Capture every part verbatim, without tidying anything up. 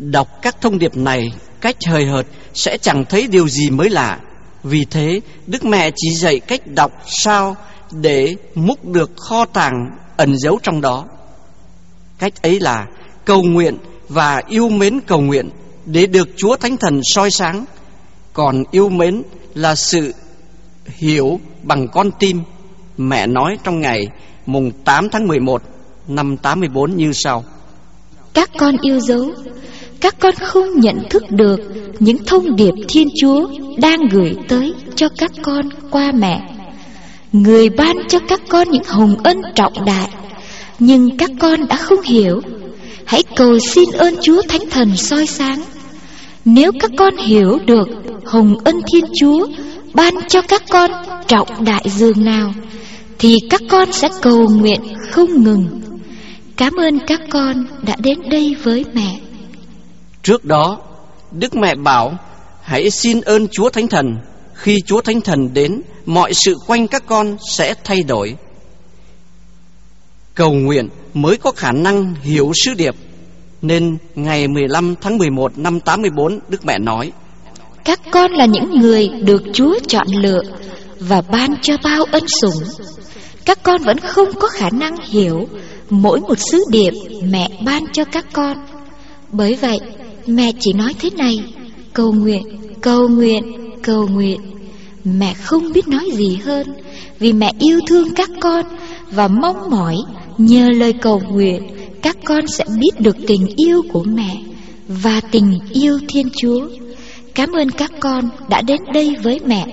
Đọc các thông điệp này cách hời hợt sẽ chẳng thấy điều gì mới lạ. Vì thế Đức Mẹ chỉ dạy cách đọc sao để múc được kho tàng ẩn giấu trong đó. Cách ấy là cầu nguyện và yêu mến cầu nguyện để được Chúa Thánh Thần soi sáng. Còn yêu mến là sự hiểu bằng con tim. Mẹ nói trong ngày mùng tám tháng mười một năm tám mươi bốn như sau: Các con yêu dấu, các con không nhận thức được những thông điệp Thiên Chúa đang gửi tới cho các con qua mẹ. Người ban cho các con những hồng ân trọng đại, nhưng các con đã không hiểu. Hãy cầu xin ơn Chúa Thánh Thần soi sáng. Nếu các con hiểu được hồng ân Thiên Chúa ban cho các con trọng đại dường nào, thì các con sẽ cầu nguyện không ngừng. Cảm ơn các con đã đến đây với mẹ. Trước đó, Đức Mẹ bảo hãy xin ơn Chúa Thánh Thần. Khi Chúa Thánh Thần đến, mọi sự quanh các con sẽ thay đổi. Cầu nguyện mới có khả năng hiểu sứ điệp. Nên ngày mười lăm tháng mười một năm tám mươi bốn, Đức Mẹ nói: Các con là những người được Chúa chọn lựa và ban cho bao ân sủng. Các con vẫn không có khả năng hiểu mỗi một sứ điệp mẹ ban cho các con. Bởi vậy mẹ chỉ nói thế này: cầu nguyện, cầu nguyện, cầu nguyện. Mẹ không biết nói gì hơn, vì mẹ yêu thương các con và mong mỏi nhờ lời cầu nguyện các con sẽ biết được tình yêu của mẹ và tình yêu Thiên Chúa. Cảm ơn các con đã đến đây với mẹ.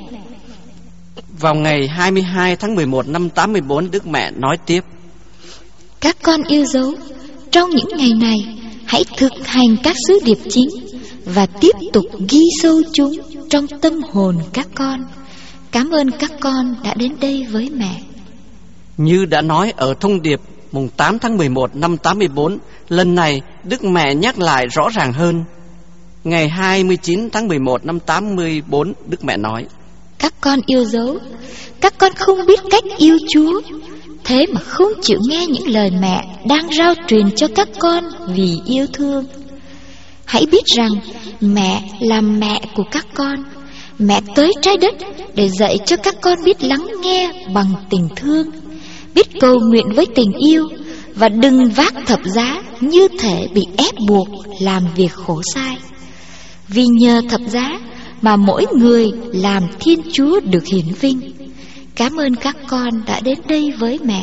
Vào ngày hai mươi hai tháng mười một năm tám mươi bốn, Đức Mẹ nói tiếp: Các con yêu dấu, trong những ngày này hãy thực hành các sứ điệp chính và tiếp tục ghi sâu chúng trong tâm hồn các con. Cảm ơn các con đã đến đây với mẹ. Như đã nói ở thông điệp mùng tám tháng mười một năm tám mươi bốn, lần này Đức Mẹ nhắc lại rõ ràng hơn. Ngày hai mươi chín tháng mười một năm tám mươi bốn, Đức Mẹ nói: Các con yêu dấu, các con không biết cách yêu Chúa, thế mà không chịu nghe những lời mẹ đang rao truyền cho các con vì yêu thương. Hãy biết rằng mẹ là mẹ của các con. Mẹ tới trái đất để dạy cho các con biết lắng nghe bằng tình thương, biết cầu nguyện với tình yêu, và đừng vác thập giá như thể bị ép buộc làm việc khổ sai. Vì nhờ thập giá mà mỗi người làm Thiên Chúa được hiển vinh. Cảm ơn các con đã đến đây với mẹ.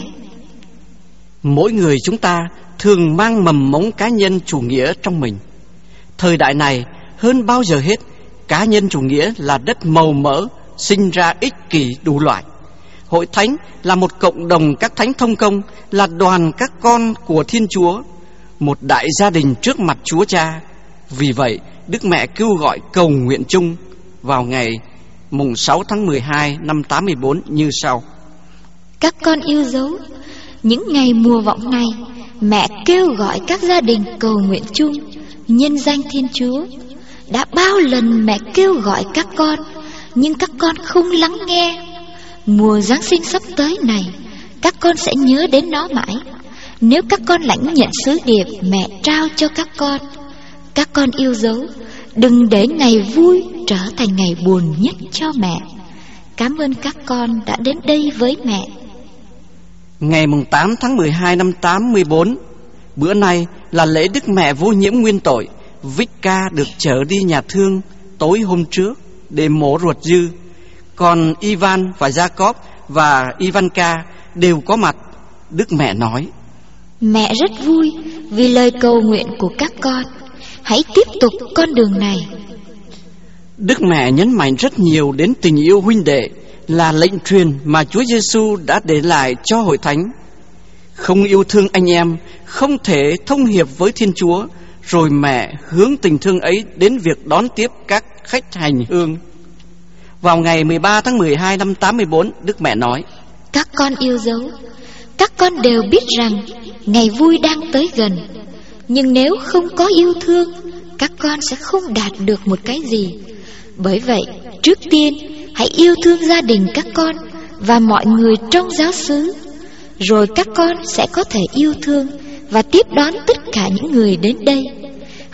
Mỗi người chúng ta thường mang mầm mống cá nhân chủ nghĩa trong mình. Thời đại này hơn bao giờ hết, cá nhân chủ nghĩa là đất màu mỡ, sinh ra ích kỷ đủ loại. Hội thánh là một cộng đồng các thánh thông công, là đoàn các con của Thiên Chúa, một đại gia đình trước mặt Chúa Cha. Vì vậy Đức Mẹ kêu gọi cầu nguyện chung vào ngày mùng sáu tháng mười hai năm tám mươi bốn như sau: Các con yêu dấu, những ngày mùa vọng này, mẹ kêu gọi các gia đình cầu nguyện chung nhân danh Thiên Chúa. Đã bao lần mẹ kêu gọi các con, nhưng các con không lắng nghe. Mùa Giáng sinh sắp tới này, các con sẽ nhớ đến nó mãi, nếu các con lãnh nhận sứ điệp mẹ trao cho các con. Các con yêu dấu, đừng để ngày vui trở thành ngày buồn nhất cho mẹ. Cảm ơn các con đã đến đây với mẹ. Ngày mùng tám tháng mười hai năm tám mươi bốn, bữa nay là lễ Đức Mẹ vô nhiễm nguyên tội. Vicca được chở đi nhà thương tối hôm trước để mổ ruột dư. Còn Ivan và Jacob và Ivanka đều có mặt. Đức Mẹ nói: Mẹ rất vui vì lời cầu nguyện của các con. Hãy tiếp tục con đường này. Đức Mẹ nhấn mạnh rất nhiều đến tình yêu huynh đệ, là lệnh truyền mà Chúa Giêsu đã để lại cho hội thánh. Không yêu thương anh em, không thể thông hiệp với Thiên Chúa. Rồi mẹ hướng tình thương ấy đến việc đón tiếp các khách hành hương. Vào ngày mười ba tháng mười hai năm tám mươi bốn, Đức Mẹ nói: Các con yêu dấu, các con đều biết rằng ngày vui đang tới gần. Nhưng nếu không có yêu thương, các con sẽ không đạt được một cái gì. Bởi vậy, trước tiên hãy yêu thương gia đình các con và mọi người trong giáo xứ. Rồi các con sẽ có thể yêu thương và tiếp đón tất cả những người đến đây.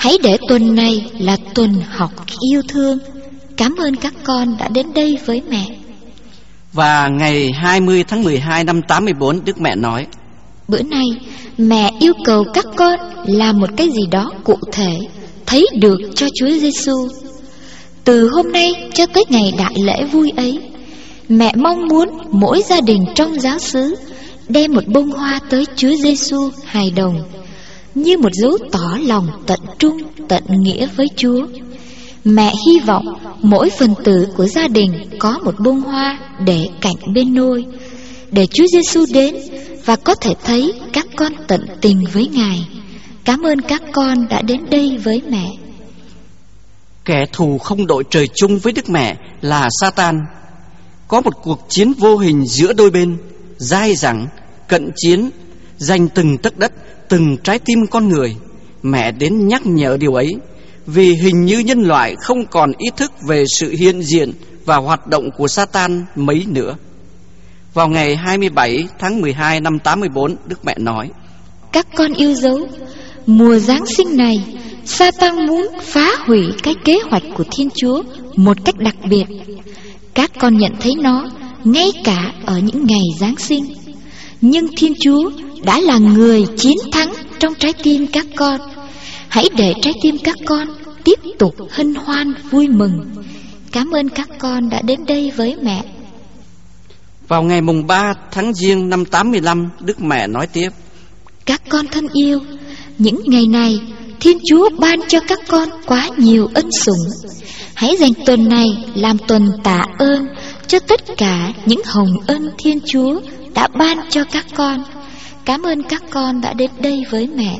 Hãy để tuần này là tuần học yêu thương. Cảm ơn các con đã đến đây với mẹ. Và ngày hai mươi tháng mười hai năm tám mươi bốn, Đức Mẹ nói: Bữa nay mẹ yêu cầu các con làm một cái gì đó cụ thể, thấy được cho Chúa Giêsu. Từ hôm nay cho tới ngày đại lễ vui ấy, mẹ mong muốn mỗi gia đình trong giáo xứ đem một bông hoa tới Chúa Giêsu hài đồng, như một dấu tỏ lòng tận trung tận nghĩa với Chúa. Mẹ hy vọng mỗi phần tử của gia đình có một bông hoa để cạnh bên nôi, để Chúa Giêsu đến và có thể thấy các con tận tình với Ngài. Cảm ơn các con đã đến đây với mẹ. Kẻ thù không đội trời chung với Đức Mẹ là Sa-tan. Có một cuộc chiến vô hình giữa đôi bên, dai dẳng, cận chiến, giành từng tấc đất, từng trái tim con người. Mẹ đến nhắc nhở điều ấy, vì hình như nhân loại không còn ý thức về sự hiện diện và hoạt động của Sa-tan mấy nữa. Vào ngày hai mươi bảy tháng mười hai năm tám mươi bốn, Đức Mẹ nói: Các con yêu dấu, mùa Giáng sinh này, Sa-tan muốn phá hủy cái kế hoạch của Thiên Chúa một cách đặc biệt. Các con nhận thấy nó ngay cả ở những ngày Giáng sinh. Nhưng Thiên Chúa đã là người chiến thắng trong trái tim các con. Hãy để trái tim các con tiếp tục hân hoan vui mừng. Cảm ơn các con đã đến đây với mẹ. Vào ngày mùng ba tháng Giêng năm tám mươi lăm, Đức Mẹ nói tiếp: Các con thân yêu, những ngày này Thiên Chúa ban cho các con quá nhiều ân sủng. Hãy dành tuần này làm tuần tạ ơn cho tất cả những hồng ân Thiên Chúa đã ban cho các con. Cảm ơn các con đã đến đây với mẹ.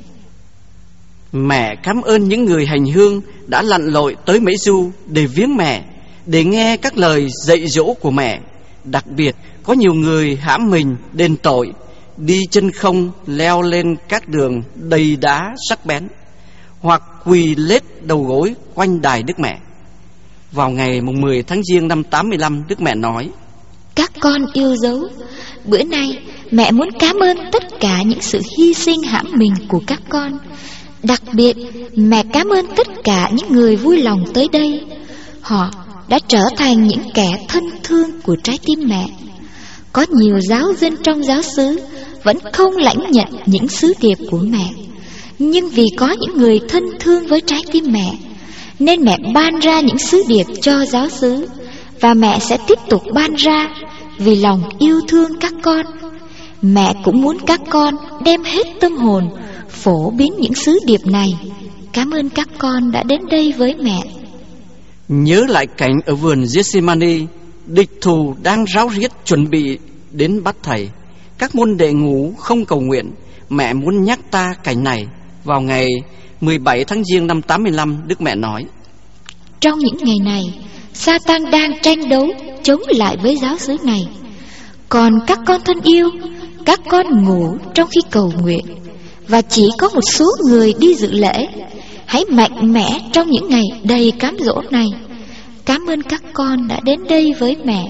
Mẹ cảm ơn những người hành hương đã lặn lội tới Mỹ Du để viếng mẹ, để nghe các lời dạy dỗ của mẹ. Đặc biệt có nhiều người hãm mình đền tội, đi chân không leo lên các đường đầy đá sắc bén, hoặc quỳ lết đầu gối quanh đài Đức Mẹ. Vào ngày mười tháng Giêng năm tám mươi lăm, Đức Mẹ nói: Các con yêu dấu, bữa nay mẹ muốn cảm ơn tất cả những sự hy sinh hãm mình của các con. Đặc biệt mẹ cảm ơn tất cả những người vui lòng tới đây. Họ đã trở thành những kẻ thân thương của trái tim mẹ. Có nhiều giáo dân trong giáo xứ vẫn không lãnh nhận những sứ điệp của mẹ, nhưng vì có những người thân thương với trái tim mẹ, nên mẹ ban ra những sứ điệp cho giáo xứ. Và mẹ sẽ tiếp tục ban ra vì lòng yêu thương các con. Mẹ cũng muốn các con đem hết tâm hồn phổ biến những sứ điệp này. Cảm ơn các con đã đến đây với mẹ. Nhớ lại cảnh ở vườn Gethsemane, địch thù đang ráo riết chuẩn bị đến bắt thầy. Các môn đệ ngủ không cầu nguyện. Mẹ muốn nhắc ta cảnh này. Vào ngày mười bảy tháng Giêng năm tám mươi lăm, Đức Mẹ nói: Trong những ngày này, Sa-tan đang tranh đấu chống lại với giáo xứ này. Còn các con thân yêu, các con ngủ trong khi cầu nguyện, và chỉ có một số người đi dự lễ. Hãy mạnh mẽ trong những ngày đầy cám dỗ này. Cảm ơn các con đã đến đây với mẹ.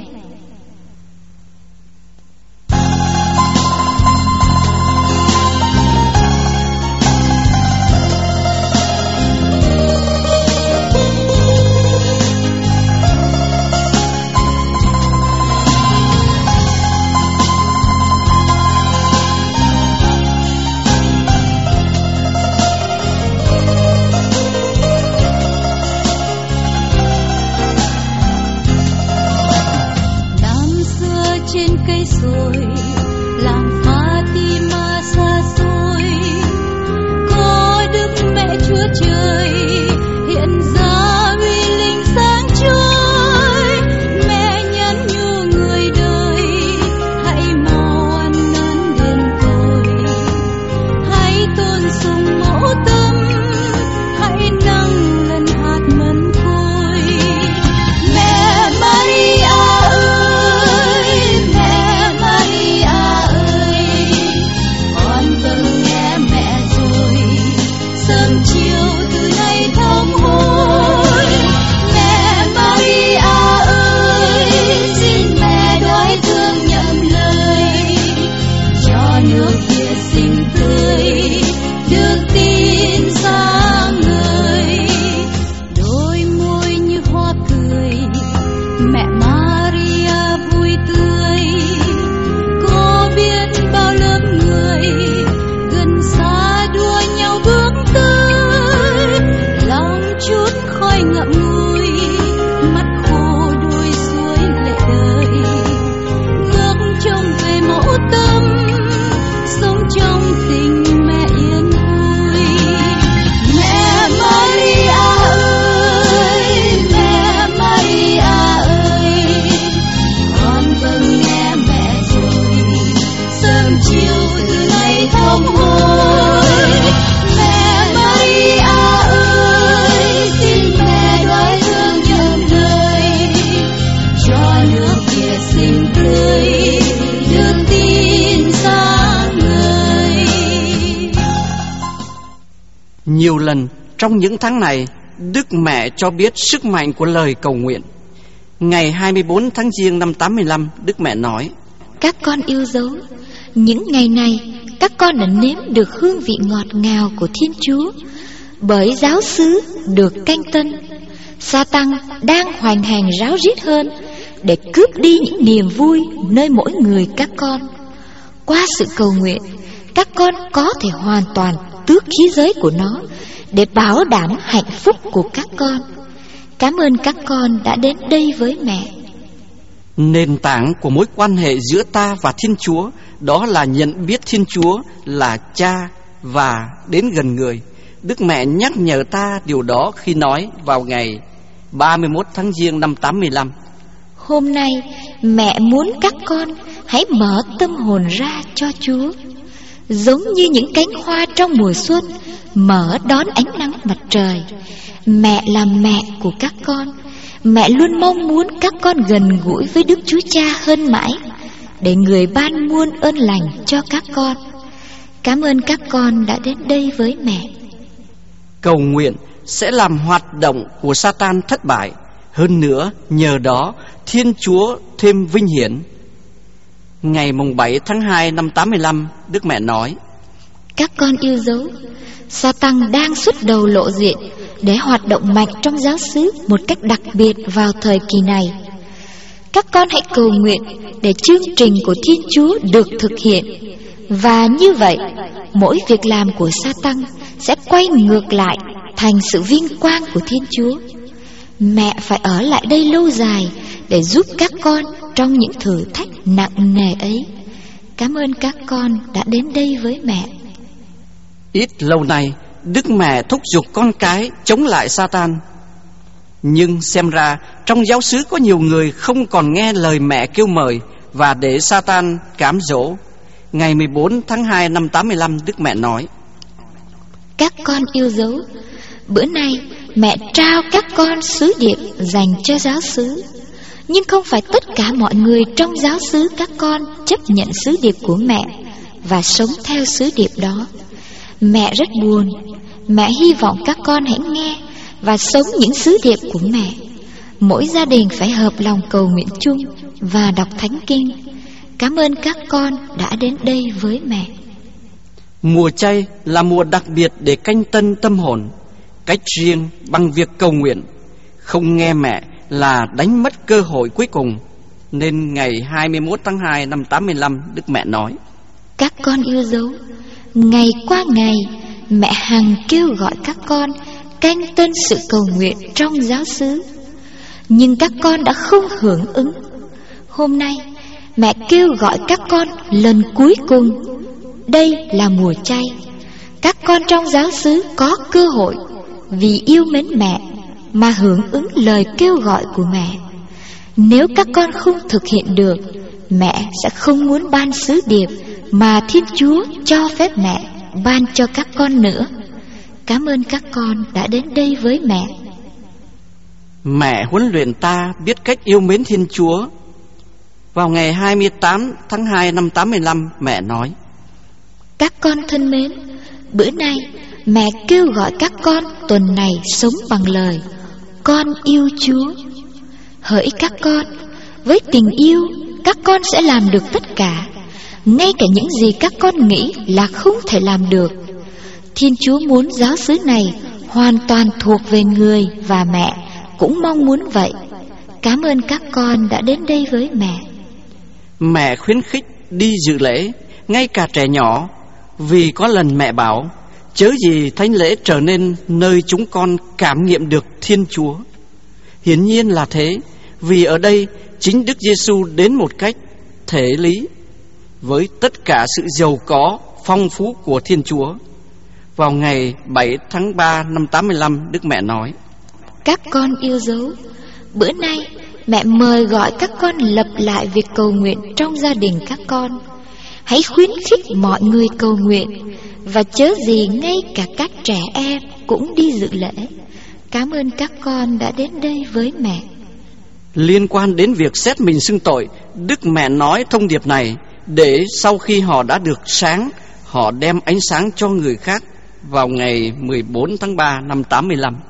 xinh tươi đưa tin sáng người. Nhiều lần trong những tháng này, Đức Mẹ cho biết sức mạnh của lời cầu nguyện. Ngày hai mươi bốn tháng Giêng năm tám mươi lăm, Đức Mẹ nói: Các con yêu dấu, những ngày này các con đã nếm được hương vị ngọt ngào của Thiên Chúa, bởi giáo xứ được canh tân. Sa-tăng đang hoành hành ráo riết hơn để cướp đi những niềm vui nơi mỗi người các con. Qua sự cầu nguyện, các con có thể hoàn toàn tước khí giới của nó để bảo đảm hạnh phúc của các con. Cảm ơn các con đã đến đây với mẹ. Nền tảng của mối quan hệ giữa ta và Thiên Chúa đó là nhận biết Thiên Chúa là Cha và đến gần người. Đức Mẹ nhắc nhở ta điều đó khi nói vào ngày ba mươi mốt tháng Giêng năm tám mươi lăm: Hôm nay mẹ muốn các con hãy mở tâm hồn ra cho Chúa, giống như những cánh hoa trong mùa xuân mở đón ánh nắng mặt trời. Mẹ là mẹ của các con. Mẹ luôn mong muốn các con gần gũi với Đức Chúa Cha hơn mãi, để Người ban muôn ơn lành cho các con. Cảm ơn các con đã đến đây với mẹ. Cầu nguyện sẽ làm hoạt động của Sa-tan thất bại. Hơn nữa, nhờ đó Thiên Chúa thêm vinh hiển. Ngày mùng bảy tháng hai năm tám mươi lăm, Đức Mẹ nói: Các con yêu dấu, Sa-tan đang xuất đầu lộ diện để hoạt động mạnh trong giáo xứ một cách đặc biệt vào thời kỳ này. Các con hãy cầu nguyện để chương trình của Thiên Chúa được thực hiện, và như vậy mỗi việc làm của Sa-tan sẽ quay ngược lại thành sự vinh quang của Thiên Chúa. Mẹ phải ở lại đây lâu dài để giúp các con trong những thử thách nặng nề ấy. Cảm ơn các con đã đến đây với mẹ. Ít lâu nay, Đức Mẹ thúc giục con cái chống lại Sa-tan. Nhưng xem ra trong giáo xứ có nhiều người không còn nghe lời mẹ kêu mời và để Sa-tan cám dỗ. Ngày mười bốn tháng hai năm tám mươi lăm, Đức Mẹ nói: Các con yêu dấu, bữa nay mẹ trao các con sứ điệp dành cho giáo xứ. Nhưng không phải tất cả mọi người trong giáo xứ các con chấp nhận sứ điệp của mẹ và sống theo sứ điệp đó. Mẹ rất buồn. Mẹ hy vọng các con hãy nghe và sống những sứ điệp của mẹ. Mỗi gia đình phải hợp lòng cầu nguyện chung và đọc Thánh Kinh. Cảm ơn các con đã đến đây với mẹ. Mùa chay là mùa đặc biệt để canh tân tâm hồn. Cách riêng bằng việc cầu nguyện. Không nghe mẹ là đánh mất cơ hội cuối cùng. Nên ngày hai mươi mốt tháng hai năm tám mươi lăm, Đức Mẹ nói: Các con yêu dấu, ngày qua ngày mẹ hằng kêu gọi các con canh tân sự cầu nguyện trong giáo xứ, nhưng các con đã không hưởng ứng. Hôm nay mẹ kêu gọi các con lần cuối cùng. Đây là mùa chay. Các con trong giáo xứ có cơ hội vì yêu mến mẹ mà hưởng ứng lời kêu gọi của mẹ. Nếu các con không thực hiện được, mẹ sẽ không muốn ban sứ điệp mà Thiên Chúa cho phép mẹ ban cho các con nữa. Cảm ơn các con đã đến đây với mẹ. Mẹ huấn luyện ta biết cách yêu mến Thiên Chúa. Vào ngày hai mươi tám tháng hai năm tám mươi lăm, mẹ nói: Các con thân mến, bữa nay mẹ kêu gọi các con tuần này sống bằng lời con yêu Chúa. Hỡi các con, với tình yêu các con sẽ làm được tất cả, ngay cả những gì các con nghĩ là không thể làm được. Thiên Chúa muốn giáo xứ này hoàn toàn thuộc về người, và mẹ cũng mong muốn vậy. Cảm ơn các con đã đến đây với mẹ. Mẹ khuyến khích đi dự lễ, ngay cả trẻ nhỏ, vì có lần mẹ bảo: chớ gì thánh lễ trở nên nơi chúng con cảm nghiệm được Thiên Chúa. Hiển nhiên là thế, vì ở đây chính Đức Giêsu đến một cách thể lý với tất cả sự giàu có, phong phú của Thiên Chúa. Vào ngày bảy tháng ba năm tám mươi lăm, Đức Mẹ nói: Các con yêu dấu, bữa nay mẹ mời gọi các con lập lại việc cầu nguyện trong gia đình các con. Hãy khuyến khích mọi người cầu nguyện, và chớ gì ngay cả các trẻ em cũng đi dự lễ. Cảm ơn các con đã đến đây với mẹ. Liên quan đến việc xét mình xưng tội, Đức Mẹ nói thông điệp này để sau khi họ đã được sáng, họ đem ánh sáng cho người khác vào ngày mười bốn tháng ba năm tám mươi lăm.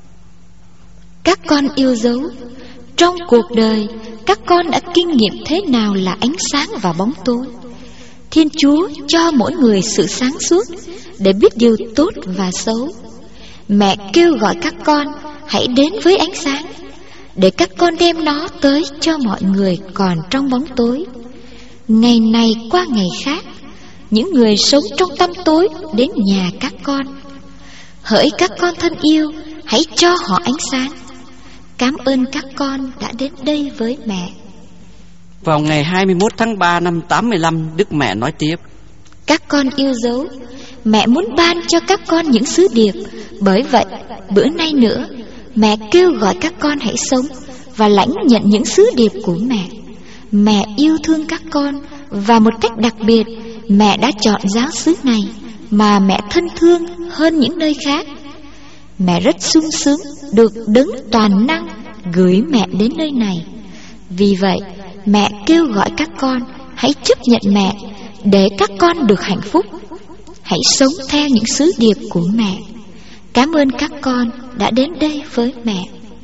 Các con yêu dấu, trong cuộc đời các con đã kinh nghiệm thế nào là ánh sáng và bóng tối. Thiên Chúa cho mỗi người sự sáng suốt để biết điều tốt và xấu. Mẹ kêu gọi các con hãy đến với ánh sáng, để các con đem nó tới cho mọi người còn trong bóng tối. Ngày này qua ngày khác, những người sống trong tăm tối đến nhà các con. Hỡi các con thân yêu, hãy cho họ ánh sáng. Cảm ơn các con đã đến đây với mẹ. Vào ngày hai mươi mốt tháng ba năm tám mươi lăm, Đức Mẹ nói tiếp: Các con yêu dấu, mẹ muốn ban cho các con những sứ điệp. Bởi vậy, bữa nay nữa, mẹ kêu gọi các con hãy sống và lãnh nhận những sứ điệp của mẹ. Mẹ yêu thương các con, và một cách đặc biệt, mẹ đã chọn giáo xứ này mà mẹ thân thương hơn những nơi khác. Mẹ rất sung sướng được Đấng toàn năng gửi mẹ đến nơi này. Vì vậy, mẹ kêu gọi các con hãy chấp nhận mẹ để các con được hạnh phúc. Hãy sống theo những sứ điệp của mẹ. Cảm ơn các con đã đến đây với mẹ.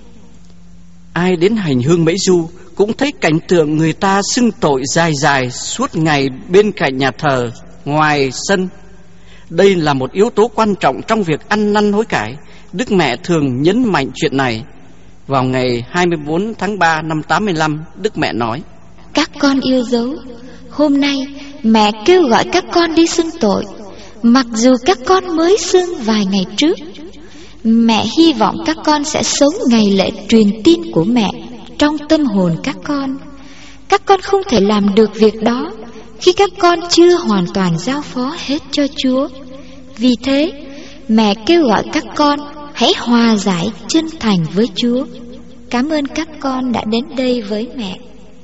Ai đến hành hương Mễ Du cũng thấy cảnh tượng người ta xưng tội dài dài suốt ngày bên cạnh nhà thờ, ngoài sân. Đây là một yếu tố quan trọng trong việc ăn năn hối cải. Đức Mẹ thường nhấn mạnh chuyện này. Vào ngày hai mươi bốn tháng ba năm tám mươi lăm, Đức Mẹ nói: Các con yêu dấu, hôm nay mẹ kêu gọi các con đi xưng tội. Mặc dù các con mới xưng vài ngày trước, mẹ hy vọng các con sẽ sống ngày lễ truyền tin của mẹ trong tâm hồn các con. Các con không thể làm được việc đó khi các con chưa hoàn toàn giao phó hết cho Chúa. Vì thế, mẹ kêu gọi các con hãy hòa giải chân thành với Chúa. Cảm ơn các con đã đến đây với mẹ.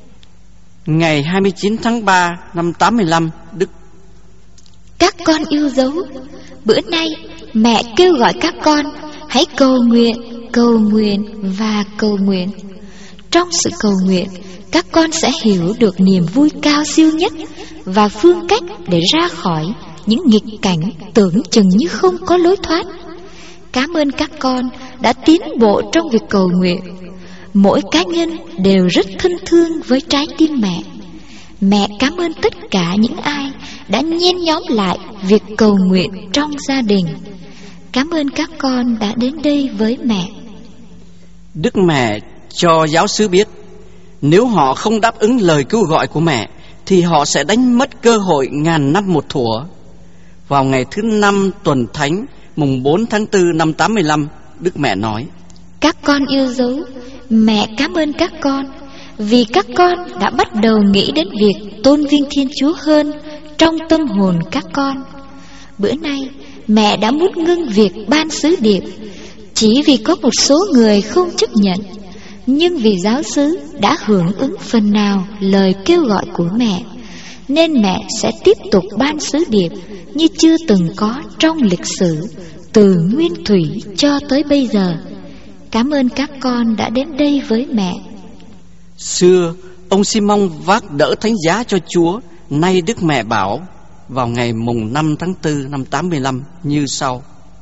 Ngày hai mươi chín tháng ba năm tám mươi lăm, Đức Các con yêu dấu, bữa nay mẹ kêu gọi các con hãy cầu nguyện, cầu nguyện và cầu nguyện. Trong sự cầu nguyện, các con sẽ hiểu được niềm vui cao siêu nhất và phương cách để ra khỏi những nghịch cảnh tưởng chừng như không có lối thoát. Cảm ơn các con đã tiến bộ trong việc cầu nguyện. Mỗi cá nhân đều rất thân thương với trái tim mẹ. Mẹ cảm ơn tất cả những ai đã nhen nhóm lại việc cầu nguyện trong gia đình. Cảm ơn các con đã đến đây với mẹ. Đức Mẹ cho giáo xứ biết, nếu họ không đáp ứng lời kêu gọi của mẹ thì họ sẽ đánh mất cơ hội ngàn năm một thuở. Vào ngày thứ năm tuần thánh mùng bốn tháng tư năm tám mươi lăm, Đức Mẹ nói: Các con yêu dấu, mẹ cảm ơn các con vì các con đã bắt đầu nghĩ đến việc tôn vinh Thiên Chúa hơn trong tâm hồn các con. Bữa nay mẹ đã muốn ngưng việc ban sứ điệp chỉ vì có một số người không chấp nhận, nhưng vì giáo xứ đã hưởng ứng phần nào lời kêu gọi của mẹ, nên mẹ sẽ tiếp tục ban sứ điệp như chưa từng có trong lịch sử, từ nguyên thủy cho tới bây giờ. Cảm ơn các con đã đến đây với mẹ. Xưa, ông Simon vác đỡ thánh giá cho Chúa. Nay Đức Mẹ bảo vào ngày mùng năm tháng tư năm tám mươi lăm như sau: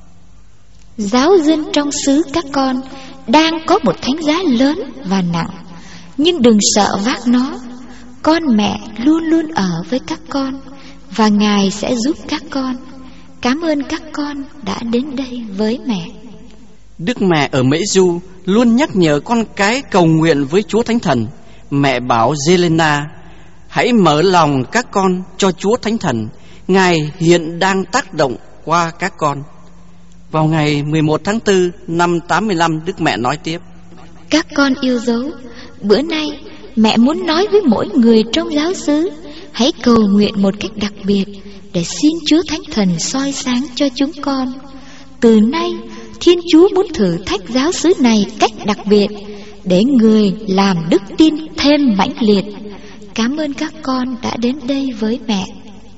Giáo dân trong xứ các con đang có một thánh giá lớn và nặng, nhưng đừng sợ vác nó. Con mẹ luôn luôn ở với các con, và Ngài sẽ giúp các con. Cảm ơn các con đã đến đây với mẹ. Đức Mẹ ở Mễ Du luôn nhắc nhở con cái cầu nguyện với Chúa Thánh Thần. Mẹ bảo Jelena: hãy mở lòng các con cho Chúa Thánh Thần. Ngài hiện đang tác động qua các con. Vào ngày mười một tháng tư năm tám mươi lăm, Đức Mẹ nói tiếp: Các con yêu dấu, bữa nay mẹ muốn nói với mỗi người trong giáo xứ hãy cầu nguyện một cách đặc biệt để xin Chúa Thánh Thần soi sáng cho chúng con. Từ nay, Thiên Chúa muốn thử thách giáo xứ này cách đặc biệt để người làm đức tin thêm mãnh liệt. Cảm ơn các con đã đến đây với mẹ.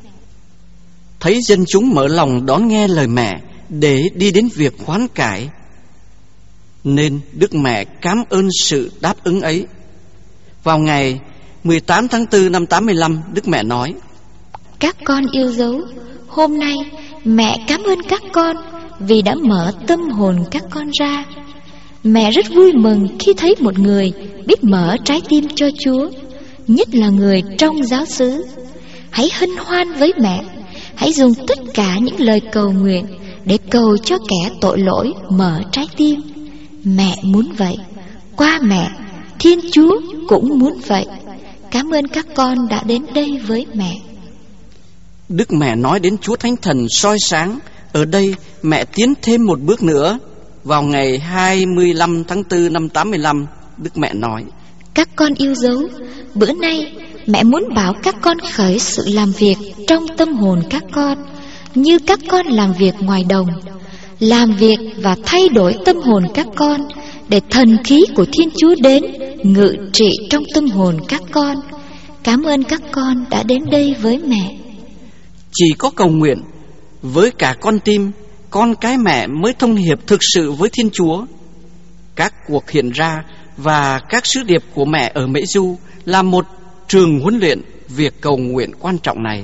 Thấy dân chúng mở lòng đón nghe lời mẹ để đi đến việc hoán cải, nên Đức Mẹ cảm ơn sự đáp ứng ấy. Vào ngày mười tám tháng tư năm tám mươi lăm, Đức Mẹ nói: Các con yêu dấu, hôm nay mẹ cảm ơn các con vì đã mở tâm hồn các con ra. Mẹ rất vui mừng khi thấy một người biết mở trái tim cho Chúa, nhất là người trong giáo xứ. Hãy hân hoan với mẹ. Hãy dùng tất cả những lời cầu nguyện để cầu cho kẻ tội lỗi mở trái tim. Mẹ muốn vậy. Qua mẹ, Thiên Chúa cũng muốn vậy. Cảm ơn các con đã đến đây với mẹ. Đức Mẹ nói đến Chúa Thánh Thần soi sáng. Ở đây mẹ tiến thêm một bước nữa. Vào ngày hai mươi lăm tháng tư năm tám mươi lăm, Đức Mẹ nói: Các con yêu dấu, bữa nay mẹ muốn bảo các con khởi sự làm việc trong tâm hồn các con, như các con làm việc ngoài đồng. Làm việc và thay đổi tâm hồn các con, để thần khí của Thiên Chúa đến ngự trị trong tâm hồn các con. Cảm ơn các con đã đến đây với mẹ. Chỉ có cầu nguyện với cả con tim, con cái mẹ mới thông hiệp thực sự với Thiên Chúa. Các cuộc hiện ra và các sứ điệp của mẹ ở Mễ Du là một trường huấn luyện việc cầu nguyện quan trọng này.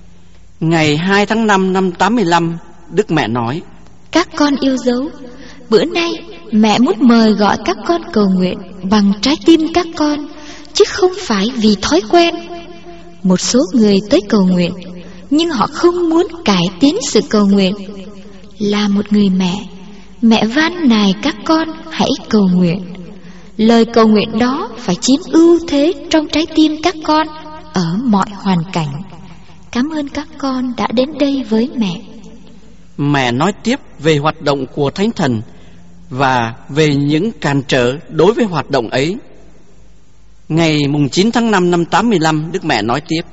Ngày hai tháng năm năm tám mươi lăm, Đức Mẹ nói: Các con yêu dấu, bữa nay mẹ muốn mời gọi các con cầu nguyện bằng trái tim các con, chứ không phải vì thói quen. Một số người tới cầu nguyện, nhưng họ không muốn cải tiến sự cầu nguyện. Là một người mẹ, mẹ van nài các con hãy cầu nguyện. Lời cầu nguyện đó phải chiếm ưu thế trong trái tim các con ở mọi hoàn cảnh. Cảm ơn các con đã đến đây với mẹ. Mẹ nói tiếp về hoạt động của Thánh Thần và về những cản trở đối với hoạt động ấy. Ngày chín tháng năm năm tám mươi lăm, Đức Mẹ nói tiếp: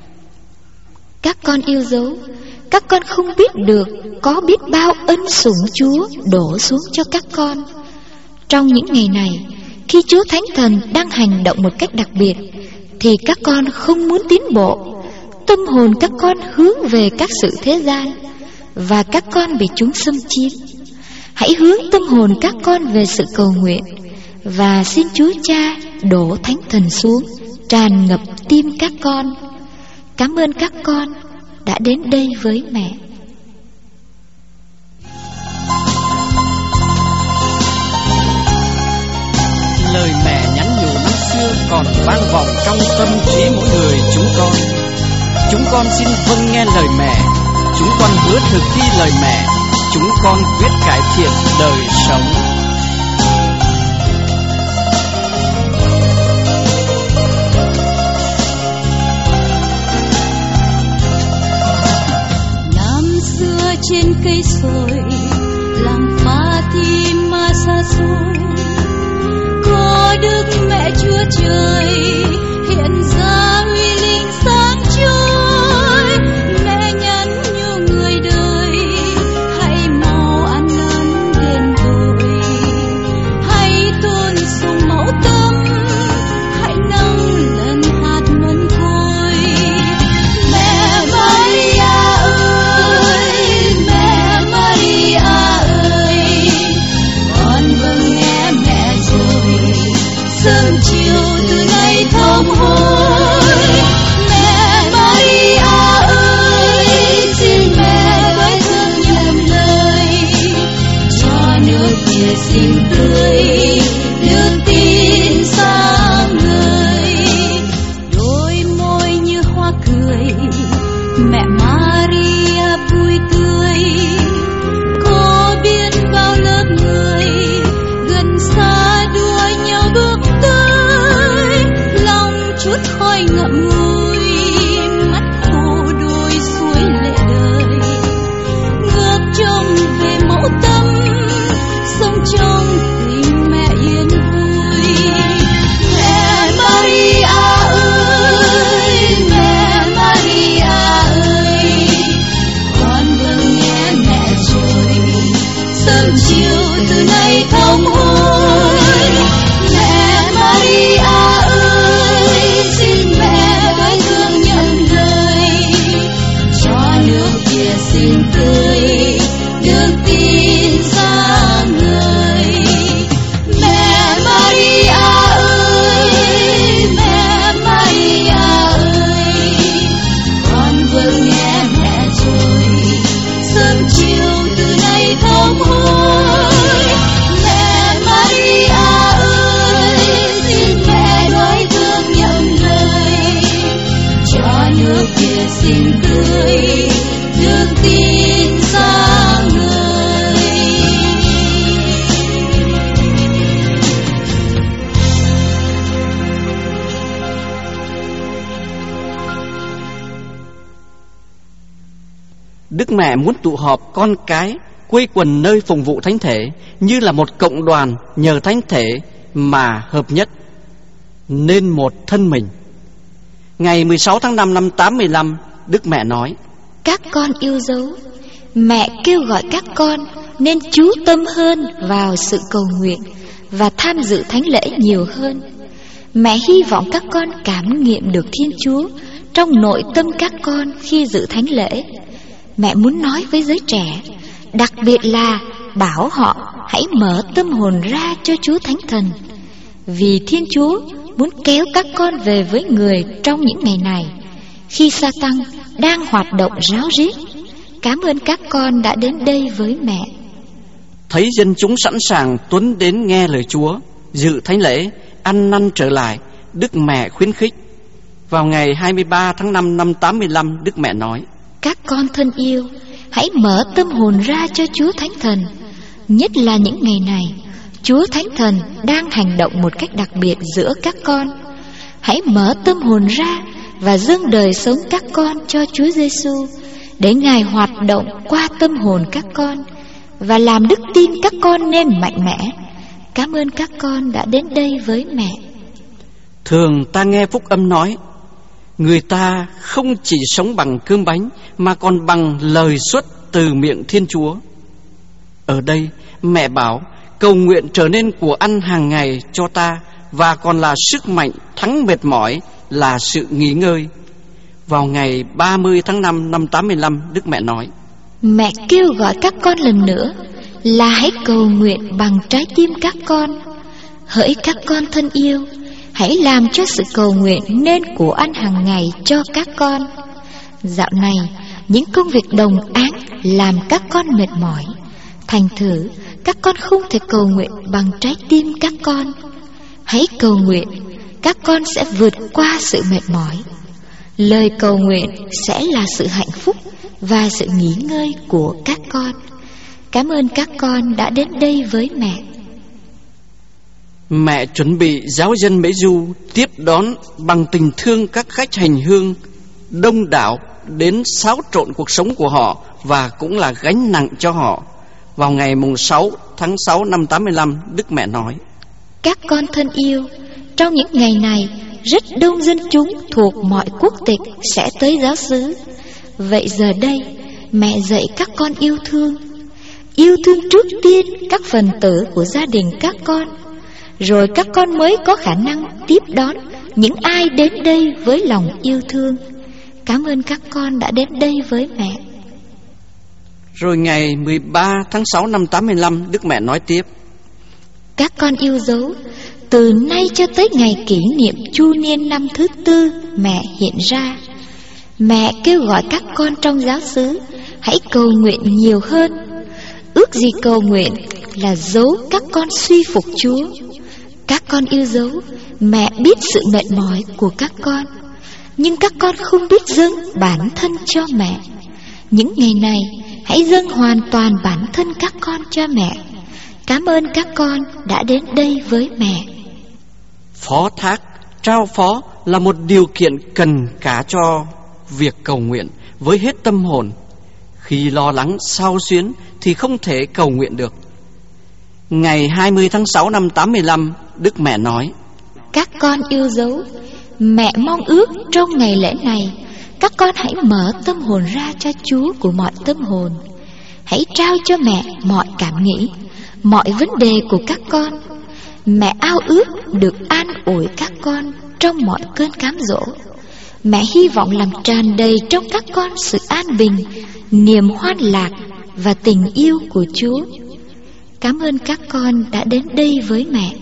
Các con yêu dấu, các con không biết được có biết bao ân sủng Chúa đổ xuống cho các con. Trong những ngày này, khi Chúa Thánh Thần đang hành động một cách đặc biệt, thì các con không muốn tiến bộ. Tâm hồn các con hướng về các sự thế gian, và các con bị chúng xâm chiếm. Hãy hướng tâm hồn các con về sự cầu nguyện, và xin Chúa Cha đổ Thánh Thần xuống, tràn ngập tim các con. Cảm ơn các con đã đến đây với mẹ. Lời mẹ nhắn nhủ năm xưa còn vang vọng trong tâm trí mỗi người chúng con. Chúng con xin vâng nghe lời mẹ. Chúng con hứa thực thi lời mẹ. Chúng con quyết cải thiện đời sống. Năm xưa trên cây sồi, làng Fatima xa xôi, có Đức Mẹ Chúa Trời hiện ra uy linh sáng trôi. Mẹ nhắn nhủ người đời hãy mau ăn năn đền tội, hãy tôn sùng mẫu tâm, hãy nâng lần hạt mân thôi. Mẹ Maria ơi, mẹ Maria ơi, con vâng nghe mẹ rồi, sớm chiều từ ngày thông hối. Mẹ Maria ơi, xin mẹ với thương nhận lời, cho nước Việt xinh tươi, đức tin sáng ngời. Đôi môi như hoa cười, mẹ Maria vui tươi, có biết bao lớp người gần xa đua nhau bước tới, lòng chút khói ngậm ngùi, mắt phủ đôi suối lệ đời, ngước trông về mẫu tâm, sống trong tình mẹ yên vui. Mẹ Maria ơi, mẹ Maria ơi, con vâng nghe mẹ rồi, sớm chiều từ nay thông hối. Mẹ Maria ơi, xin mẹ với xinh tươi được tin ra người. Đức Mẹ muốn tụ họp con cái quây quần nơi phụng vụ thánh thể như là một cộng đoàn nhờ thánh thể mà hợp nhất nên một thân mình. Ngày mười sáu tháng năm năm tám mươi lăm, Đức Mẹ nói: Các con yêu dấu, mẹ kêu gọi các con nên chú tâm hơn vào sự cầu nguyện và tham dự thánh lễ nhiều hơn. Mẹ hy vọng các con cảm nghiệm được Thiên Chúa trong nội tâm các con khi dự thánh lễ. Mẹ muốn nói với giới trẻ, đặc biệt là bảo họ hãy mở tâm hồn ra cho Chúa Thánh Thần, vì Thiên Chúa muốn kéo các con về với Người trong những ngày này, khi Sa-tan đang hoạt động ráo riết. Cảm ơn các con đã đến đây với mẹ. Thấy dân chúng sẵn sàng tuấn đến nghe lời Chúa, dự thánh lễ, ăn năn trở lại, Đức Mẹ khuyến khích. Vào ngày hai mươi ba tháng năm năm tám mươi lăm, Đức Mẹ nói: Các con thân yêu, hãy mở tâm hồn ra cho Chúa Thánh Thần. Nhất là những ngày này, Chúa Thánh Thần đang hành động một cách đặc biệt giữa các con. Hãy mở tâm hồn ra và dâng đời sống các con cho Chúa Giêsu, để Ngài hoạt động qua tâm hồn các con và làm đức tin các con nên mạnh mẽ. Cảm ơn các con đã đến đây với mẹ. Thường ta nghe phúc âm nói, người ta không chỉ sống bằng cơm bánh mà còn bằng lời xuất từ miệng Thiên Chúa. Ở đây mẹ bảo cầu nguyện trở nên của ăn hàng ngày cho ta, và còn là sức mạnh thắng mệt mỏi, là sự nghỉ ngơi. Vào ngày ba mươi tháng năm năm tám mươi lăm, Đức Mẹ nói: Mẹ kêu gọi các con lần nữa là hãy cầu nguyện bằng trái tim các con. Hỡi các con thân yêu, hãy làm cho sự cầu nguyện nên của ăn hàng ngày cho các con. Dạo này, những công việc đồng áng làm các con mệt mỏi. Thành thử, các con không thể cầu nguyện bằng trái tim các con. Hãy cầu nguyện, các con sẽ vượt qua sự mệt mỏi. Lời cầu nguyện sẽ là sự hạnh phúc và sự nghỉ ngơi của các con. Cảm ơn các con đã đến đây với mẹ. Mẹ chuẩn bị giáo dân Mễ Du tiếp đón bằng tình thương các khách hành hương đông đảo đến xáo trộn cuộc sống của họ và cũng là gánh nặng cho họ. Vào ngày mùng sáu tháng sáu năm tám mươi lăm, Đức Mẹ nói: Các con thân yêu, trong những ngày này, rất đông dân chúng thuộc mọi quốc tịch sẽ tới giáo xứ. Vậy giờ đây, mẹ dạy các con yêu thương. Yêu thương trước tiên các phần tử của gia đình các con, rồi các con mới có khả năng tiếp đón những ai đến đây với lòng yêu thương. Cảm ơn các con đã đến đây với mẹ. Rồi ngày mười ba tháng sáu năm tám mươi lăm, Đức Mẹ nói tiếp: Các con yêu dấu, từ nay cho tới ngày kỷ niệm chu niên năm thứ tư mẹ hiện ra, mẹ kêu gọi các con trong giáo xứ hãy cầu nguyện nhiều hơn. Ước gì cầu nguyện là dấu các con suy phục Chúa. Các con yêu dấu, mẹ biết sự mệt mỏi của các con, nhưng các con không biết dâng bản thân cho mẹ. Những ngày này, hãy dâng hoàn toàn bản thân các con cho mẹ. Cảm ơn các con đã đến đây với mẹ. Phó thác, trao phó là một điều kiện cần cả cho việc cầu nguyện với hết tâm hồn. Khi lo lắng xao xuyến thì không thể cầu nguyện được. Ngày hai mươi tháng sáu năm tám mươi lăm, Đức Mẹ nói: Các con yêu dấu, mẹ mong ước trong ngày lễ này, các con hãy mở tâm hồn ra cho Chúa của mọi tâm hồn. Hãy trao cho mẹ mọi cảm nghĩ, mọi vấn đề của các con. Mẹ ao ước được an ủi các con trong mọi cơn cám dỗ. Mẹ hy vọng làm tràn đầy trong các con sự an bình, niềm hoan lạc và tình yêu của Chúa. Cảm ơn các con đã đến đây với mẹ.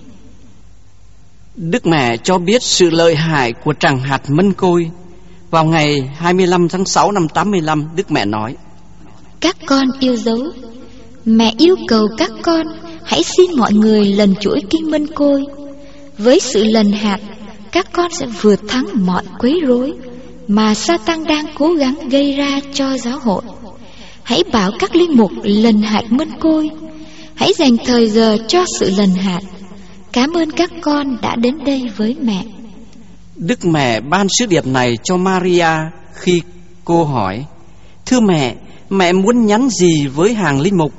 Đức Mẹ cho biết sự lợi hại của tràng hạt mân côi. Vào ngày hai mươi lăm tháng sáu năm tám mươi lăm, Đức Mẹ nói: Các con yêu dấu, mẹ yêu cầu các con hãy xin mọi người lần chuỗi kinh mân côi. Với sự lần hạt, các con sẽ vượt thắng mọi quấy rối, mà Sa-tan đang cố gắng gây ra cho giáo hội. Hãy bảo các linh mục lần hạt mân côi. Hãy dành thời giờ cho sự lần hạt. Cảm ơn các con đã đến đây với mẹ. Đức Mẹ ban sứ điệp này cho Maria khi cô hỏi: Thưa mẹ, mẹ muốn nhắn gì với hàng linh mục?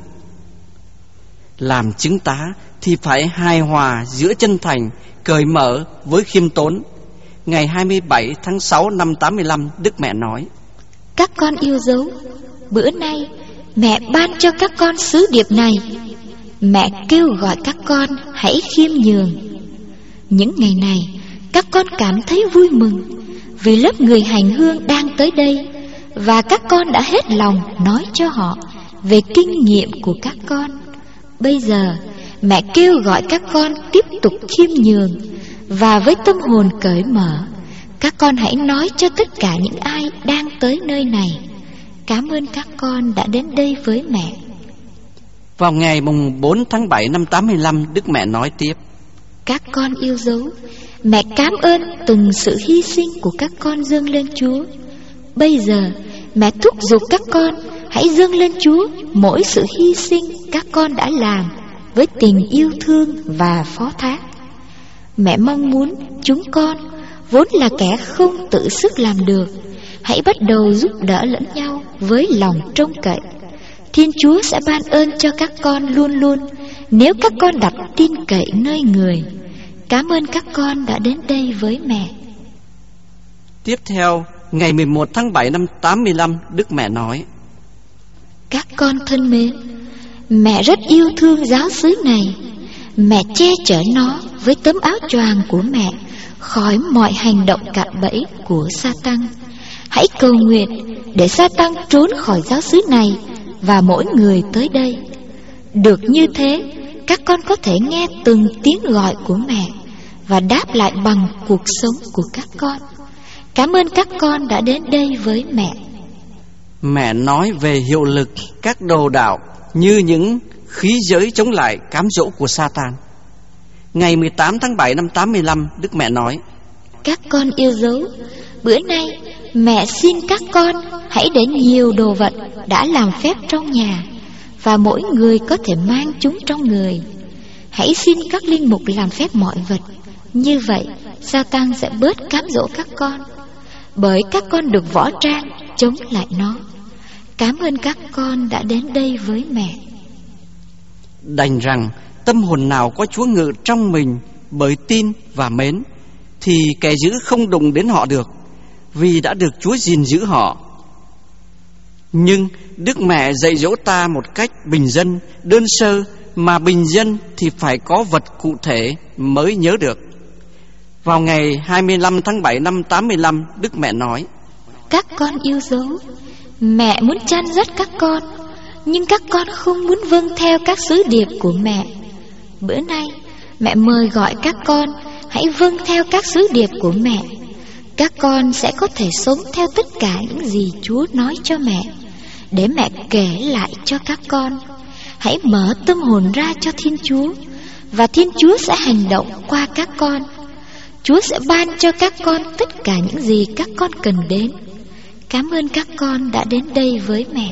Làm chứng tá thì phải hài hòa giữa chân thành, cởi mở với khiêm tốn. Ngày hai mươi bảy tháng sáu năm tám mươi lăm, Đức Mẹ nói: Các con yêu dấu, bữa nay mẹ ban cho các con sứ điệp này. Mẹ kêu gọi các con hãy khiêm nhường. Những ngày này các con cảm thấy vui mừng vì lớp người hành hương đang tới đây, và các con đã hết lòng nói cho họ về kinh nghiệm của các con. Bây giờ mẹ kêu gọi các con tiếp tục khiêm nhường, và với tâm hồn cởi mở, các con hãy nói cho tất cả những ai đang tới nơi này: Cảm ơn các con đã đến đây với mẹ. Vào ngày mùng bốn tháng bảy năm tám mươi lăm, Đức Mẹ nói tiếp: Các con yêu dấu, mẹ cảm ơn từng sự hy sinh của các con dâng lên Chúa. Bây giờ mẹ thúc giục các con hãy dâng lên Chúa mỗi sự hy sinh các con đã làm với tình yêu thương và phó thác. Mẹ mong muốn chúng con, vốn là kẻ không tự sức làm được, hãy bắt đầu giúp đỡ lẫn nhau với lòng trông cậy. Thiên Chúa sẽ ban ơn cho các con luôn luôn nếu các con đặt tin cậy nơi người. Cảm ơn các con đã đến đây với mẹ. Tiếp theo, ngày mười một tháng bảy năm tám mươi lăm, Đức Mẹ nói: Các con thân mến, mẹ rất yêu thương giáo xứ này. Mẹ che chở nó với tấm áo choàng của mẹ khỏi mọi hành động cạm bẫy của Sa-tan. Hãy cầu nguyện để Sa-tan trốn khỏi giáo xứ này và mỗi người tới đây. Được như thế, các con có thể nghe từng tiếng gọi của mẹ và đáp lại bằng cuộc sống của các con. Cảm ơn các con đã đến đây với mẹ. Mẹ nói về hiệu lực các đồ đạo như những khí giới chống lại cám dỗ của Sa-tan. Ngày mười tám tháng bảy năm tám mươi lăm, Đức Mẹ nói: Các con yêu dấu, bữa nay mẹ xin các con hãy để nhiều đồ vật đã làm phép trong nhà, và mỗi người có thể mang chúng trong người. Hãy xin các linh mục làm phép mọi vật. Như vậy Sa-tan sẽ bớt cám dỗ các con, bởi các con được võ trang chống lại nó. Cảm ơn các con đã đến đây với mẹ. Đành rằng tâm hồn nào có Chúa ngự trong mình bởi tin và mến, thì kẻ dữ không đụng đến họ được, vì đã được Chúa gìn giữ họ. Nhưng Đức Mẹ dạy dỗ ta một cách bình dân, đơn sơ, mà bình dân thì phải có vật cụ thể mới nhớ được. Vào ngày hai mươi lăm tháng bảy năm tám mươi lăm, Đức Mẹ nói: Các con yêu dấu, mẹ muốn chăn dắt các con, nhưng các con không muốn vâng theo các sứ điệp của mẹ. Bữa nay mẹ mời gọi các con hãy vâng theo các sứ điệp của mẹ. Các con sẽ có thể sống theo tất cả những gì Chúa nói cho mẹ, để mẹ kể lại cho các con. Hãy mở tâm hồn ra cho Thiên Chúa, và Thiên Chúa sẽ hành động qua các con. Chúa sẽ ban cho các con tất cả những gì các con cần đến. Cảm ơn các con đã đến đây với mẹ.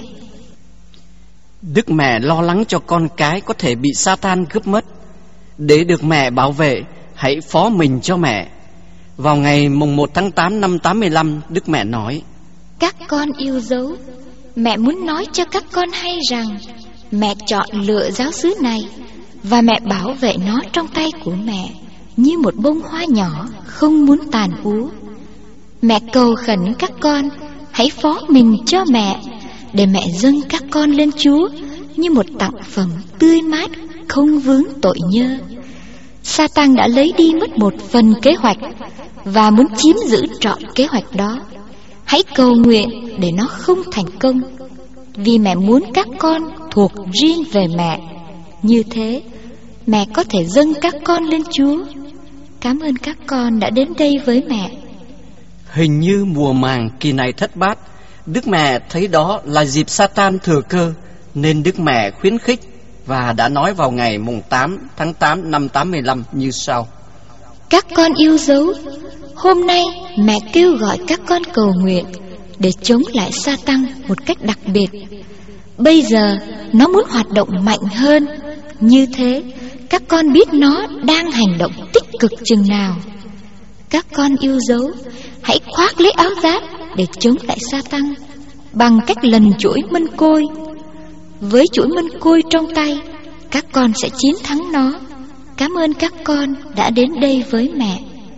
Đức Mẹ lo lắng cho con cái có thể bị Sa-tan cướp mất. Để được mẹ bảo vệ, hãy phó mình cho mẹ. Vào ngày mùng một tháng tám năm tám mươi lăm, Đức Mẹ nói: Các con yêu dấu, mẹ muốn nói cho các con hay rằng mẹ chọn lựa giáo xứ này, và mẹ bảo vệ nó trong tay của mẹ như một bông hoa nhỏ không muốn tàn úa. Mẹ cầu khẩn các con hãy phó mình cho mẹ, để mẹ dâng các con lên Chúa như một tặng phẩm tươi mát, không vướng tội nhơ. Sa-tan đã lấy đi mất một phần kế hoạch và muốn chiếm giữ trọn kế hoạch đó. Hãy cầu nguyện để nó không thành công, vì mẹ muốn các con thuộc riêng về mẹ. Như thế mẹ có thể dâng các con lên Chúa. Cảm ơn các con đã đến đây với mẹ. Hình như mùa màng kỳ này thất bát, Đức Mẹ thấy đó là dịp Sa-tan thừa cơ, nên Đức Mẹ khuyến khích và đã nói vào ngày mùng tám tháng tám năm tám mươi lăm như sau: Các con yêu dấu, hôm nay mẹ kêu gọi các con cầu nguyện để chống lại Sa-tan một cách đặc biệt. Bây giờ nó muốn hoạt động mạnh hơn. Như thế, các con biết nó đang hành động tích cực chừng nào. Các con yêu dấu, hãy khoác lấy áo giáp để chống lại Sa-tan bằng cách lần chuỗi mân côi. Với chuỗi mân côi trong tay, các con sẽ chiến thắng nó. Cảm ơn các con đã đến đây với mẹ.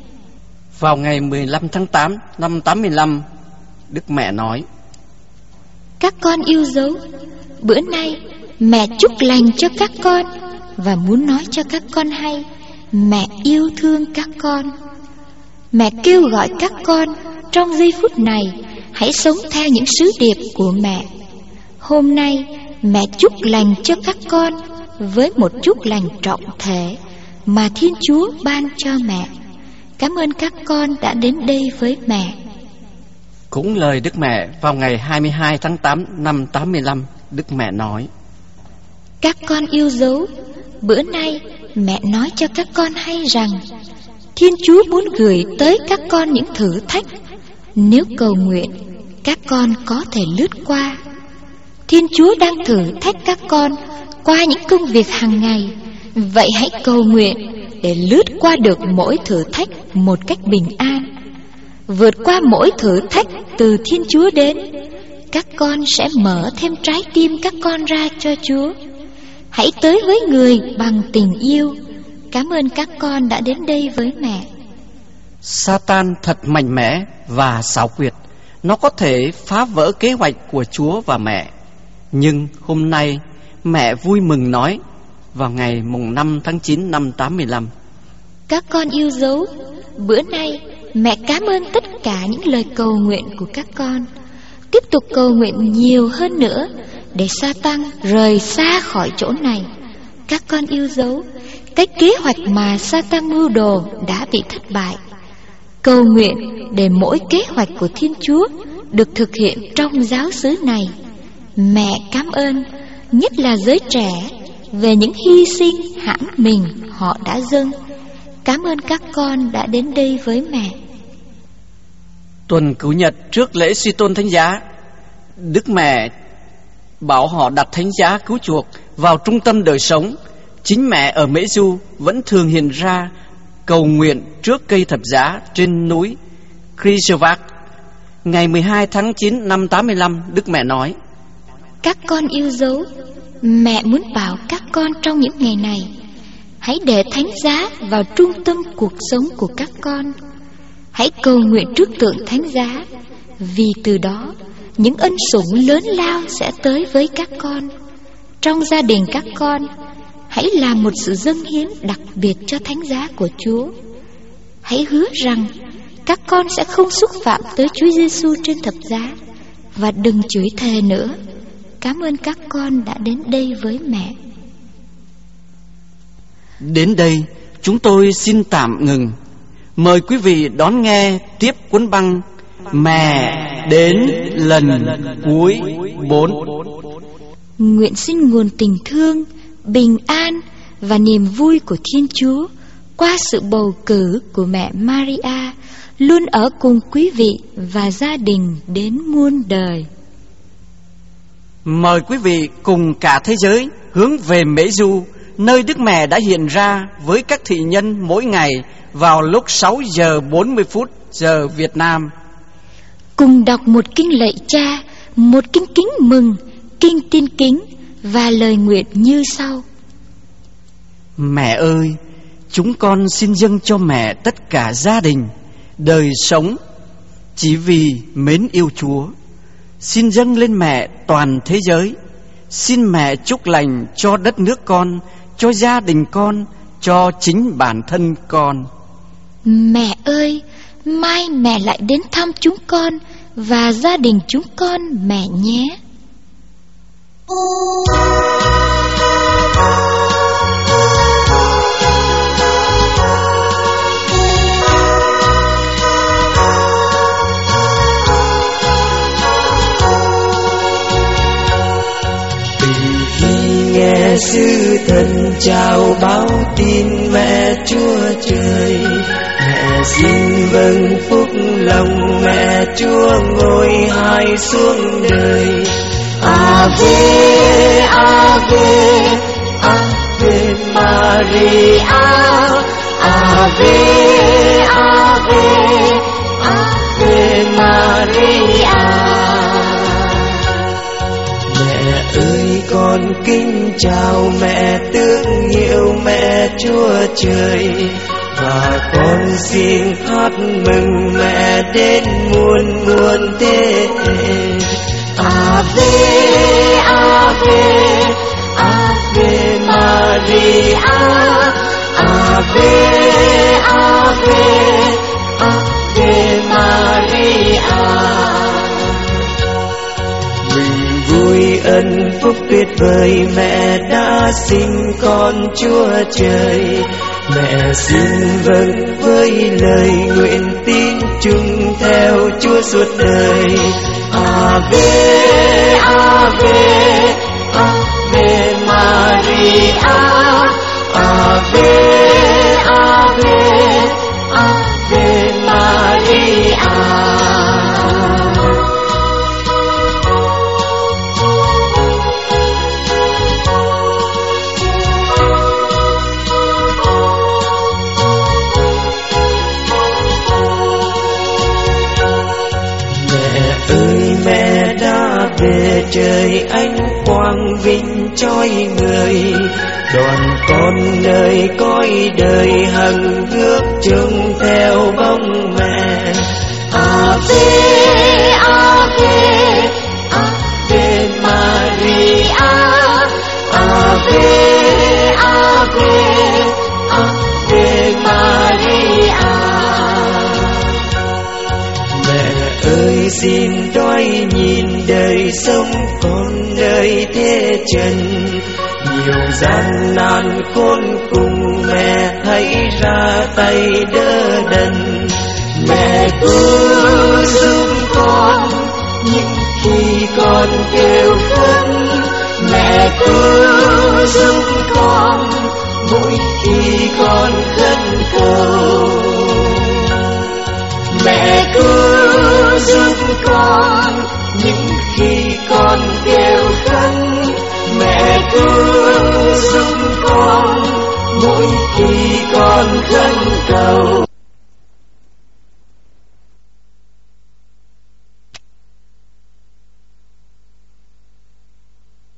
Vào ngày mười lăm tháng tám năm tám mươi lăm, Đức Mẹ nói: Các con yêu dấu, bữa nay mẹ chúc lành cho các con và muốn nói cho các con hay mẹ yêu thương các con. Mẹ kêu gọi các con trong giây phút này hãy sống theo những sứ điệp của mẹ. Hôm nay mẹ chúc lành cho các con với một chúc lành trọng thể mà Thiên Chúa ban cho mẹ. Cảm ơn các con đã đến đây với mẹ. Cũng lời Đức Mẹ vào ngày hai mươi hai tháng tám năm tám mươi lăm, Đức Mẹ nói: Các con yêu dấu, bữa nay mẹ nói cho các con hay rằng Thiên Chúa muốn gửi tới các con những thử thách. Nếu cầu nguyện, các con có thể lướt qua. Thiên Chúa đang thử thách các con qua những công việc hàng ngày. Vậy hãy cầu nguyện để lướt qua được mỗi thử thách một cách bình an. Vượt qua mỗi thử thách từ Thiên Chúa đến, các con sẽ mở thêm trái tim các con ra cho Chúa. Hãy tới với người bằng tình yêu. Cảm ơn các con đã đến đây với mẹ. Sa-tan thật mạnh mẽ và xảo quyệt. Nó có thể phá vỡ kế hoạch của Chúa và mẹ. Nhưng hôm nay mẹ vui mừng nói vào ngày mùng năm tháng chín năm tám mươi lăm: Các con yêu dấu, bữa nay mẹ cảm ơn tất cả những lời cầu nguyện của các con. Tiếp tục cầu nguyện nhiều hơn nữa để Sa-tan rời xa khỏi chỗ này. Các con yêu dấu, cái kế hoạch mà Sa-tan mưu đồ đã bị thất bại. Cầu nguyện để mỗi kế hoạch của Thiên Chúa được thực hiện trong giáo xứ này. Mẹ cảm ơn, nhất là giới trẻ, về những hy sinh hãm mình họ đã dâng. Cảm ơn các con đã đến đây với mẹ. Tuần Cứu Nhật trước lễ suy tôn thánh giá, Đức Mẹ bảo họ đặt thánh giá cứu chuộc vào trung tâm đời sống. Chính mẹ ở Mễ Du vẫn thường hiện ra cầu nguyện trước cây thập giá trên núi Krzyżować. Ngày mười hai tháng chín năm tám mươi lăm, Đức Mẹ nói: Các con yêu dấu, mẹ muốn bảo các con trong những ngày này, hãy để thánh giá vào trung tâm cuộc sống của các con. Hãy cầu nguyện trước tượng thánh giá, vì từ đó những ân sủng lớn lao sẽ tới với các con. Trong gia đình các con, hãy làm một sự dâng hiến đặc biệt cho thánh giá của Chúa. Hãy hứa rằng các con sẽ không xúc phạm tới Chúa Giêsu trên thập giá, và đừng chửi thề nữa. Cảm ơn các con đã đến đây với mẹ. Đến đây chúng tôi xin tạm ngừng. Mời quý vị đón nghe tiếp cuốn băng Mẹ đến lần cuối bốn. Nguyện xin nguồn tình thương, bình an và niềm vui của Thiên Chúa qua sự bầu cử của mẹ Maria luôn ở cùng quý vị và gia đình đến muôn đời. Mời quý vị cùng cả thế giới hướng về Mễ Du, nơi Đức Mẹ đã hiện ra với các thị nhân mỗi ngày vào lúc sáu giờ bốn mươi phút giờ Việt Nam. Cùng đọc một kinh lạy Cha, một kinh kính mừng, kinh tin kính và lời nguyện như sau. Mẹ ơi, chúng con xin dâng cho mẹ tất cả gia đình, đời sống, chỉ vì mến yêu Chúa. Xin dâng lên mẹ toàn thế giới. Xin mẹ chúc lành cho đất nước con, cho gia đình con, cho chính bản thân con. Mẹ ơi, mai mẹ lại đến thăm chúng con và gia đình chúng con mẹ nhé. Nghe Sứ thần chào báo tin mẹ Chúa Trời. Mẹ xin vâng phúc lòng mẹ Chúa ngồi hai xuống đời. Ave, Ave, Ave Maria, Ave, Ave, Ave Maria. Mẹ ơi con kính chào mẹ, tương yêu mẹ Chúa Trời, và con xin hát mừng mẹ đến muôn muôn thế. Ave, Ave, Ave Maria, Ave, Ave, Ave Maria. Mừng vui ân phúc tuyệt vời mẹ đã sinh con Chúa Trời. Mẹ xin vâng với lời nguyện tin chung theo Chúa suốt đời. Ave, Ave, Ave Maria, Ave, Ave, Ave Maria. Về trời ánh quang vinh chói người, đoàn con nơi cõi đời hằng ước trông theo bóng mẹ. Ave, Ave, Ave Maria, Ave, Ave, Ave Maria. Mẹ ơi xin đói nhìn đời sống con nơi thế trần, nhiều gian nan khốn cùng mẹ hãy ra tay đỡ đần. Mẹ cứu